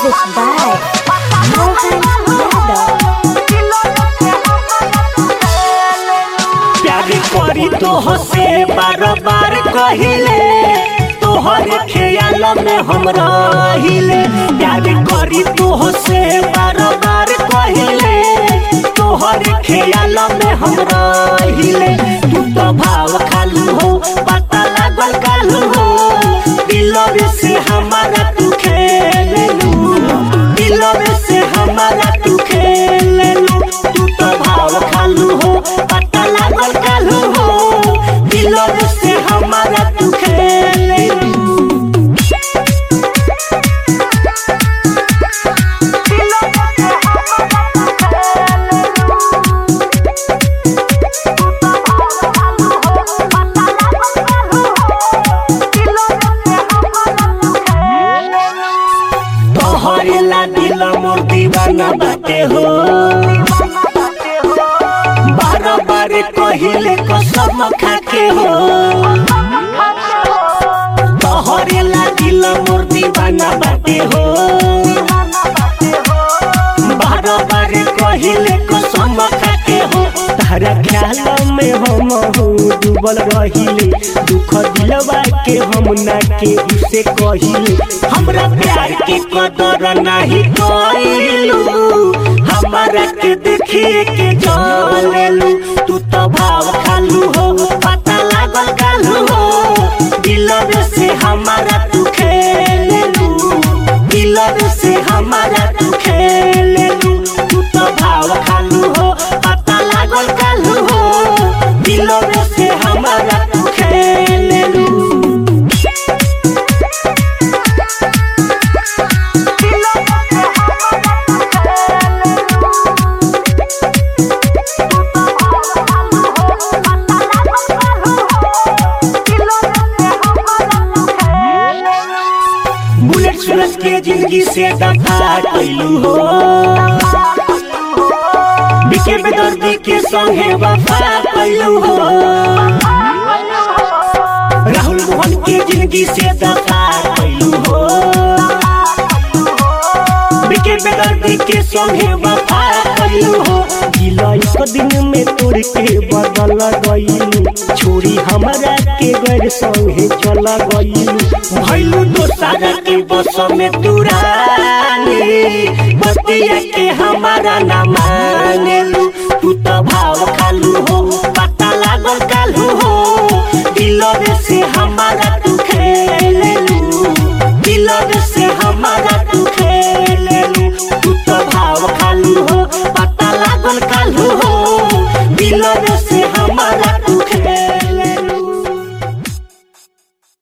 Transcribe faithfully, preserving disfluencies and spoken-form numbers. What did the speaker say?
Music by Mohan Yadav। प्यार करी तो हसे बार बार कहिले तोहर ख्याल में हम रहिले। प्यार करी तो हसे बार बार कहिले तोहर ख्याल में हम रहिले। तू तो भाव खालू हो पता लागल कालू हो दिलवे से हमारा तू खेलू दिलवे से हमारा तू खेलू। तू तो भाव खालू हो पता लागल कालू हो दिलवे से हमारा तू खेलू। तोहरेला दिल मोर दीवाना बाटे हो बार बार कहिले कसम खाके हो। तोहरेला दिल मोर दीवाना बाटे हो बार बार कहिले कसम खाके हो। तारा ख्याल में हम हो डूबल रहिले दुख दिलवा के हम ना के उसे कहिले। हमरा प्यार के कदर नहीं कइलू हमारा के देखिए के जलेलू। तू तो भाव खालू हो पता लागल कालू हो दिलवे से हमारा तू खेलू दिलवे से हमारा तू खेलू। तू तो भाव खालू हो पता लागल कालू हो दिलवे से हमारा तू खेलू। बुलेट सूरज के जिंदगी से दफा कइलू हो बीके बेदर्दी के संगे वफा कइलू हो। राहुल मोहन के जिंदगी से दफा कइलू हो बीके बेदर्दी के संगे वफा कइलू हो। दिल एक दिन में तोड़ के बदल गइलू छोड़ी हमरा के गैर संगे चल गइलू। भइलू दोसरा के बस में तू रानी बतिया के हमारा ना मानेलू। तू तो भाव खालू हो पता लागल कालू हो दिलवे से हमारा तू खेलू दिलवे से हमारा तू खेलू। तू तो भाव खालू हो पता लागल कालू हो दिलवे